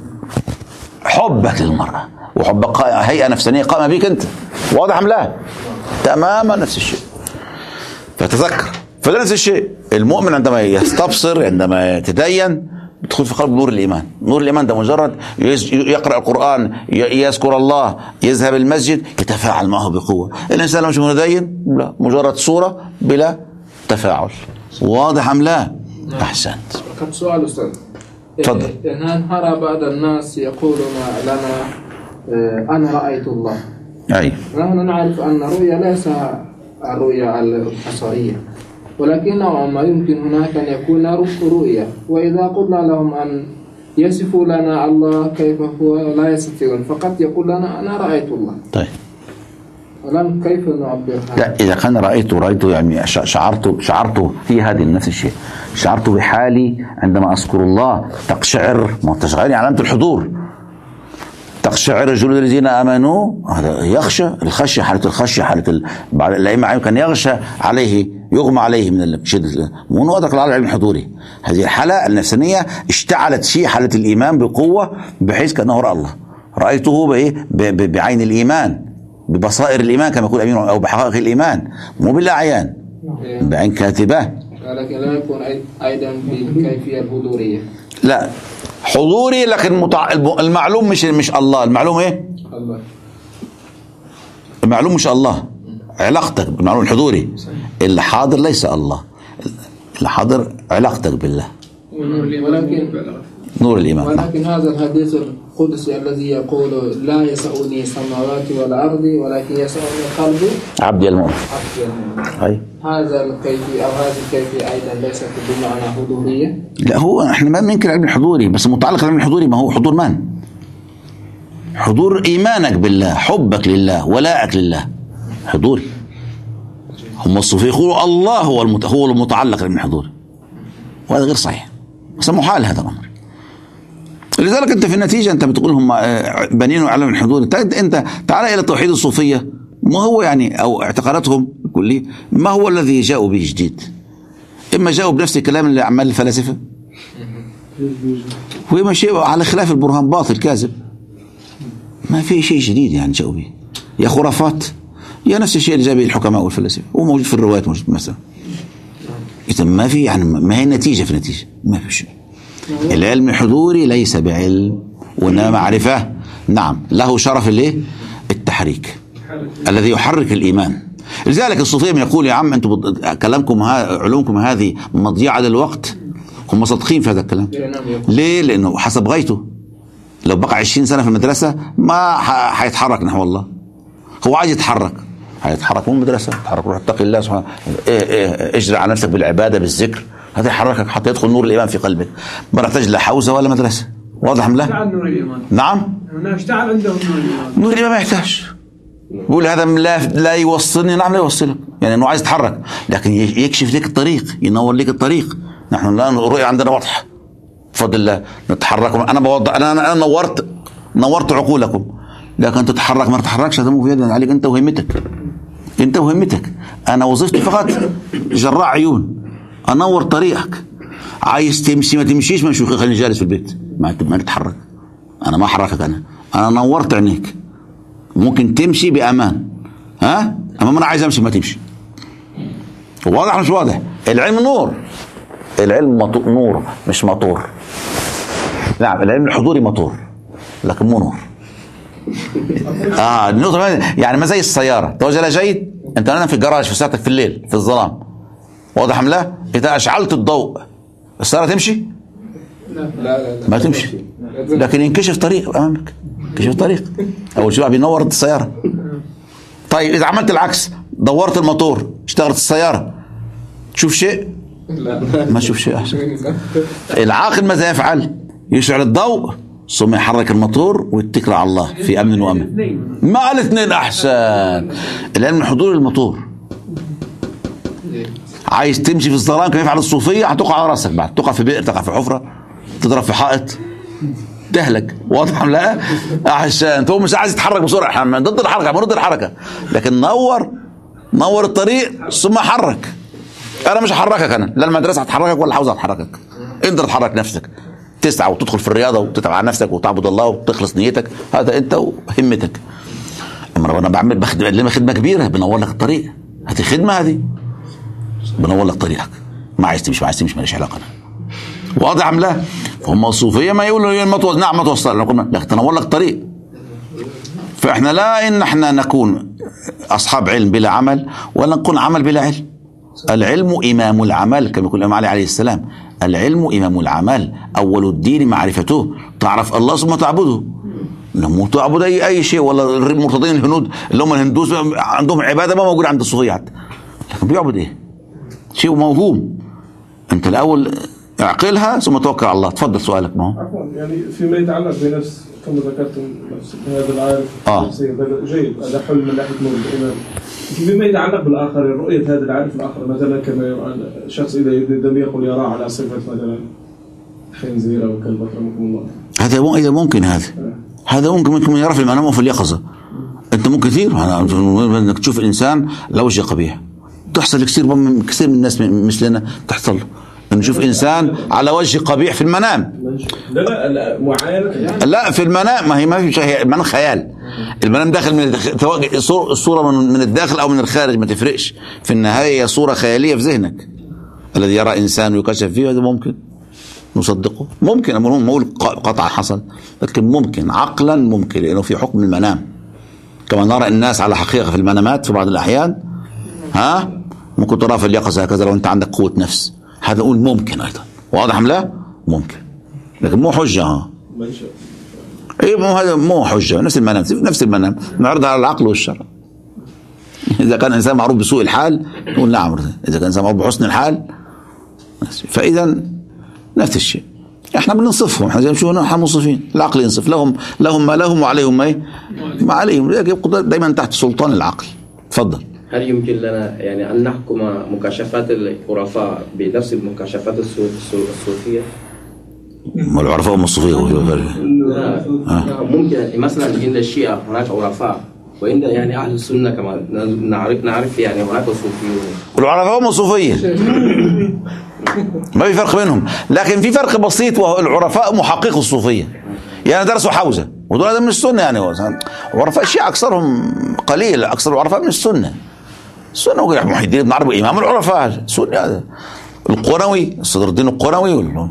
حبك للمرأة، وحبك هيئة نفسانية قائمة بيك أنت. واضح أم لا؟ تماما نفس الشيء. فتذكر، فنفس الشيء المؤمن عندما يستبصر، عندما يتدين، يدخل في قلب نور الإيمان. نور الإيمان ده مجرد يقرأ القرآن، يذكر الله، يذهب المسجد، يتفاعل معه بقوة. الإنسان لو مش متدين، لا، مجرد صورة بلا تفاعل. واضح أم لا؟ أحسنت. كم سؤال أستاذ؟ تفضل. نرى بعض الناس يقولون لنا أنا رأيت الله. أي. نحن نعرف أن الرؤيا ليس الرؤيا البصرية، ولكن ما يمكن هناك أن يكون رؤيا. وإذا قلنا لهم أن يصفوا لنا الله كيف هو لا يستطيعون، فقط يقول لنا أنا رأيت الله. طيب. ولم كيف نعبر؟ لا، إذا كان رأيت يعني شعرت في هذه نفس الشيء. شعرت بحالي عندما أذكر الله تقشعر، ما تشعرني علامة الحضور. تقشعر جلود الذين آمنوا، هذا يخشى، الخشية حالة الخشية حالة الأئمة كان يغشى عليه، يغمى عليه من شدة، مو أدرك العلم الحضوري. هذه الحالة النفسانية اشتعلت في حالة الإيمان بقوة، بحيث كأنه رأى الله، رأيته بعين الإيمان، ببصائر الإيمان كما يقول الأمين، أو بحقائق الإيمان، مو بالأعيان، بعين كاتبة. لكن لا يكون أيضا بالكيفية الحضورية. لا حضوري، لكن المعلوم مش الله، المعلوم ايه؟ الله. المعلوم مش الله، علاقتك بالمعلوم الحضوري. الحاضر ليس الله، الحاضر علاقتك بالله، ولكن نور الإيمان. ولكن هذا الحديث القدسي الذي يقول لا يسعني السماوات والأرض ولكن يسعني قلبي عبدي المؤمن، أي هذا الكيفية أو هذه الكيفية أيضا ليست بمعنى حضورية. لا، هو احنا ما بننكر العلم الحضوري، بس متعلق العلم الحضوري ما هو حضور من؟ حضور إيمانك بالله، حبك لله، ولائك لله، حضوري. هم الصوفية يقولوا الله هو المتعلق بالعلم الحضوري، وهذا غير صحيح، بس محال هذا الأمر. لذلك أنت في النتيجة أنت بتقول هم بنينوا علم الحضور. أنت تعال إلى توحيد الصوفية، ما هو يعني أو اعتقاداتهم كلية، ما هو الذي جاءوا به جديد؟ إما جاءوا بنفس الكلام اللي أعمال الفلاسفة، وإما شيء على خلاف البرهان باطل كاذب، ما في شيء جديد يعني جاءوا به، يا خرافات يا نفس الشيء اللي جاء به الحكماء والفلاسفة، وموجود في الروايات موجود مثلا. إذا ما في يعني ما هي النتيجة، في نتيجة ما في شيء. العلم الحضوري ليس بعلم وإنما معرفة. نعم، له شرف الايه؟ التحريك الذي يحرك الإيمان. لذلك الصوفية يقول يا عم أنتم كلامكم علومكم هذه مضيعة للوقت. هم صادقين في هذا الكلام. ليه؟ لأنه حسب غايته، لو بقى 20 سنة في المدرسة ما حيتحرك نحو الله. هو عايز يتحرك، هيتحرك من المدرسة، يتحرك، روح اتقي الله سبحانه، اجري على نفسك بالعبادة بالذكر، هذا يحركك حتى يدخل نور الإيمان في قلبك. ما يحتاج لا حوزة ولا مدرسة. واضح لا؟ نور الإيمان. نعم. اشتعل عندهم نور الإيمان. نور الإيمان ما يحتاج. بقول هذا لا يوصلني. نعم لا يوصلك، يعني انه عايز يتحرك، لكن يكشف لك الطريق، ينور لك الطريق. نحن الآن الرؤية عندنا واضحة بفضل الله، نتحرك. أنا بوضح، أنا نورت عقولكم، لكن تتحرك ما تتحركش هذا مو في يدنا، عليك أنت وهمتك. أنت وهمتك. أنا وظيفتي فقط جراء عيون، أنور طريقك. عايز تمشي ما تمشيش، ما نشوفك، خليني جالس في البيت ما نتحرك. أنا ما أحركك، أنا نورت عينيك، ممكن تمشي بأمان. أما أنا عايز أمشي ما تمشي. واضح مش واضح؟ العلم نور، العلم نور مش مطور. نعم العلم الحضوري مطور لكن مو نور. النقطة يعني ما زي السيارة، توجه جيد. أنت الآن في الجراج في ساعتك في الليل في الظلام، واضح أم لا؟ إذا أشعلت الضوء السيارة تمشي؟ لا ما تمشي، لكن ينكشف طريق أمامك، ينكشف طريق. أول شيء بينور السيارة. طيب إذا عملت العكس، دورت الموتور، اشتغلت السيارة، تشوف شيء؟ ما تشوف شيء. أحسن. العاقل ماذا يفعل؟ يشعل الضوء ثم يحرك الموتور ويتكل على الله في أمن وأمن. ما الاثنين أحسن. العلم الحضوري الموتور. عايز تمشي في الظلام كما يفعل الصوفية، هتقع على راسك، بعد تقع في بئر، تقع في حفرة، تضرب في حائط، تهلك. واضح ولا لا؟ أحسن. هو مش عايز يتحرك بسرعة، احنا ضد الحركة، ضد الحركة، لكن نور الطريق ثم حرك. أنا مش هحركك، أنا لا المدرسة هتحركك ولا الحوزة هتحركك. أنت تحرك نفسك، تسعى وتدخل في الرياضة وتتعب على نفسك وتعبد الله وتخلص نيتك، هذا أنت وهمتك. أما أنا بعمل بخدمة خدمة كبيرة، بنور لك الطريق، هذه خدمة، هذه بنور لك طريقك. ما عايز تمشي ماليش علاقة أنا. واضح أم لا؟ فهم الصوفية ما يقولوا نعم ما توصل، لكن تنور لك طريق. فإحنا لا إن إحنا نكون أصحاب علم بلا عمل، ولا نكون عمل بلا علم. العلم إمام العمل كما يقول الإمام علي عليه السلام. العلم إمام العمل، أول الدين معرفته، تعرف الله ثم تعبده. لما تعبد أي شيء، ولا المرتضين الهنود اللي هم الهندوس عندهم عبادة ما موجود عند الصوفية حتى، لكن بيعبد إيه؟ شيء موهوم. أنت الأول اعقلها ثم توكل على الله. تفضل سؤالك. ما هو عفوا يعني فيما يتعلق بنفس كما ذكرتم نفس هذا العارف جيد، هذا حل من ناحية نور الإيمان. فيما يتعلق بالآخر، رؤية هذا العارف الآخر مثلا، كما شخص إذا لم يقل يرى على صفة مثلا خنزير أو كلب أكرمكم الله، هذا إذا ممكن، هذا هذا ممكن يرى في المنام وفي اليقظة. أنت ممكن كثير أنك تشوف الإنسان له وجه قبيح، تحصل كثير من الناس مثلنا تحصل أن نشوف إنسان على وجه قبيح في المنام. لا معاينة لا في المنام، ما في شيء، المنام خيال. المنام داخل من الصورة من الداخل أو من الخارج ما تفرقش، في النهاية هي صورة خيالية في ذهنك. الذي يرى إنسان ويكشف فيه هذا ممكن نصدقه، ممكن أقول قطعا حصل، لكن ممكن عقلا ممكن، لأنه في حكم المنام كما نرى الناس على حقيقة في المنامات في بعض الأحيان. ممكن ترى في اليقظة هكذا لو أنت عندك قوة نفس، هذا نقول ممكن أيضا. واضح أم لا؟ ممكن، لكن مو حجة. هذا مو حجة. نفس المنام نعرضها على العقل والشرع. إذا كان إنسان معروف بسوء الحال نقول نعم، إذا كان إنسان معروف بحسن الحال. فإذا نفس الشيء، احنا بننصفهم، احنا زي ما شفنا احنا منصفين، العقل ينصف لهم ما لهم وعليهم ما عليهم، يبقى دائما تحت سلطان العقل. تفضل. هل يمكن لنا يعني أن نحكم مكاشفات العرفاء بنفس المكاشفات الصوفية؟ ما العرفاء هم الصوفية؟ ممكن مثلا عند الشيعة هناك عرفاء، وعند يعني أهل السنة كما نعرف يعني هناك صوفيون. العرفاء هم الصوفية، ما في فرق بينهم، لكن في فرق بسيط، وهو العرفاء محقق الصوفية، يعني درسوا حوزة، ودول هذا من السنة. يعني عرفاء الشيعة أكثرهم قليل، أكثر العرفاء من السنة. السنة محي الدين بن عربي إمام العرفاء، السنة هذا القروي، صدر الدين القروي،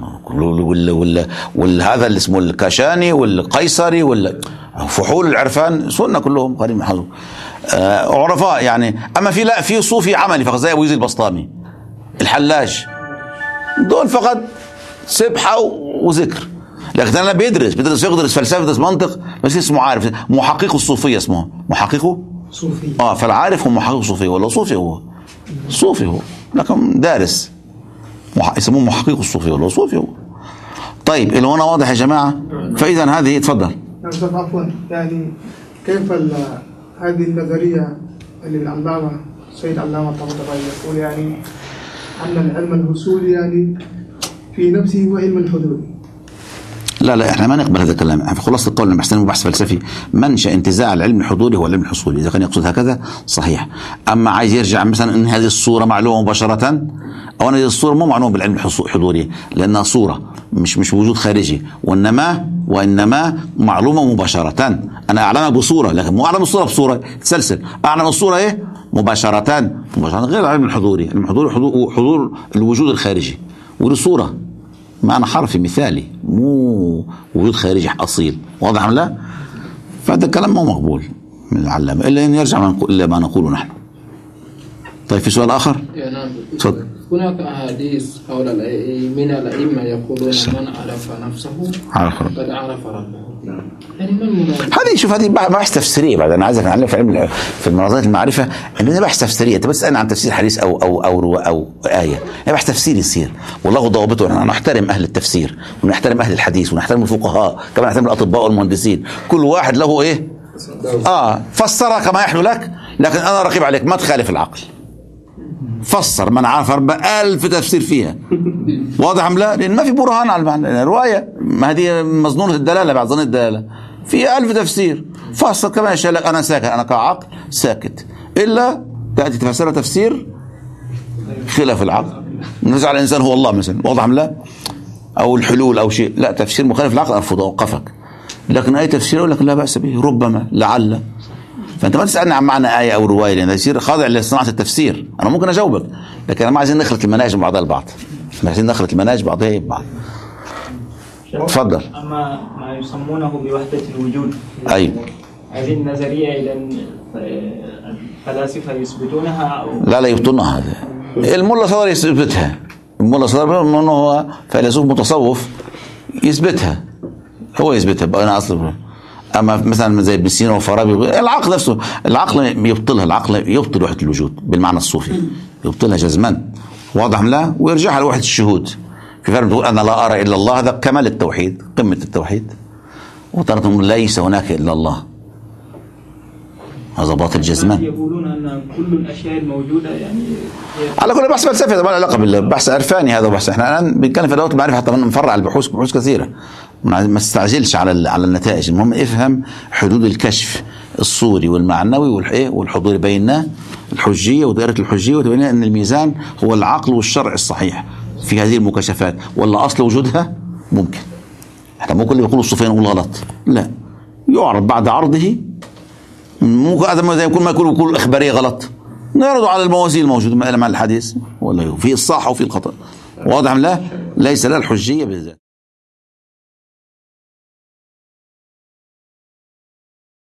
وهذا اللي اسمه الكاشاني والقيصري فحول العرفان، سنة كلهم قريب من حظه. عرفاء يعني. أما في صوفي عملي فقط زي أبو يزيد البسطامي، الحلاج، دول فقط سبحة وذكر، لكن أنا يدرس فلسفة، يدرس منطق، بس اسمه عارف، محقق الصوفية اسمه محققه صوفي. فالعارف هو محقق الصوفية، ولا صوفي هو لكن دارس، يسموه محقق الصوفية ولا صوفي هو. طيب اللي هنا واضح يا جماعة؟ فإذا هذه تفضل. عفوا، يعني كيف هذه النظرية اللي العلامة سيد علامة الطباطبائي يقول يعني أن العلم الوصولي يعني في نفسه هو علم الحدود؟ لا احنا ما نقبل هذا الكلام. في خلاصة القول لما احسن بحث فلسفي، منشأ انتزاع العلم الحضوري هو العلم الحصولي، إذا كان يقصد هكذا صحيح. أما عايز يرجع مثلا أن هذه الصورة معلومة مباشرة، أو أن هذه الصورة مو معلومة بالعلم الحضوري، لأنها صورة مش وجود خارجي، وإنما معلومة مباشرة. أنا أعلمها بصورة، لكن مو أعلم الصورة بصورة تسلسل، أعلم الصورة مباشرة غير العلم الحضوري. العلم الحضوري حضور الوجود الخارجي، والصورة معنى حرفي مثالي، مو وجود خارجي أصيل. واضح أم لا؟ فهذا الكلام مو مقبول من العلامة، إلا أن يرجع إلى ما نقوله نحن. طيب في سؤال آخر؟ تفضل. هناك أحاديث حول من الأئمة يقولون من عرف نفسه قد عرف ربه. يعني هذه بحث تفسيرية. بعد أنا عايزك نعلم في مناظرة المعرفة إنه بحث تفسيرية. أنت بس تسألني عن تفسير حديث أو آية، بحث تفسيري يصير، والله ضوابطه. أنا نحترم أهل التفسير، ونحترم أهل الحديث، ونحترم الفقهاء، كما نحترم الأطباء والمهندسين. كل واحد له فسرها كما يحلو لك، لكن أنا رقيب عليك ما تخالف العقل. فسر من عرف 4000 تفسير فيها. واضح أم لا؟ لأن ما في برهان على المعنى. الرواية ما هذه مظنونة الدلالة، بعد ظن الدلالة، في 1000 تفسير. فسر كما يشاء لك. أنا ساكت، أنا كعقل ساكت، إلا تأتي تفسير تفسير خلاف العقل، نزع الإنسان هو الله مثلا. واضح أم لا؟ أو الحلول أو شيء، لا، تفسير مخالف العقل أرفض أوقفك. لكن أي تفسير أقول لك لا بأس به، ربما، لعل. فأنت ما تسألني عن معنى آية أو رواية، لأن يصير خاضع لصناعة التفسير. أنا ممكن أجاوبك، لكن أنا ما عايزين نخلط المناهج من بعضها البعض، عايزين نخلط المناهج بعضها ببعض. تفضل. أما ما يسمونه بوحدة الوجود، أيوة، هذه النظرية إذا الفلاسفة يثبتونها أو لا يبطلونها؟ هذا الملا صدر يثبتها. الملا صدر منه هو فيلسوف متصوف يثبتها، هو يثبتها بأنا أصل. أما مثلا زي ابن سينا وفارابي، العقل نفسه، العقل يبطلها. العقل يبطل وحدة الوجود بالمعنى الصوفي، يبطلها جزما. واضح لا؟ ويرجعها لوحدة الشهود. في فرق تقول أنا لا أرى إلا الله، هذا كمال التوحيد، قمة التوحيد. وترى ليس هناك إلا الله، هذا باطل جزما. يقولون أن كل الأشياء الموجودة يعني على كل بحث فلسفي، هذا ما له علاقة بالبحث عرفاني. هذا بحث احنا الآن بنتكلم في أدوات المعرفة، حتى نفرع البحوث كثيرة، ما تستعجلش على النتائج. المهم افهم حدود الكشف الصوري والمعنوي والحضوري. بيننا الحجية ودائرة الحجية، وتبين أن الميزان هو العقل والشرع الصحيح في هذه المكاشفات، ولا أصل وجودها ممكن. احنا مو كل اللي بيقولوا الصوفيين نقول غلط، لا، يعرض بعد عرضه. مو زي يكون ما يقول إخبارية غلط، نعرضه على الموازين الموجودة مع الحديث، ولا في الصح وفي الخطأ. واضح؟ لا، ليس لا الحجية بالذات.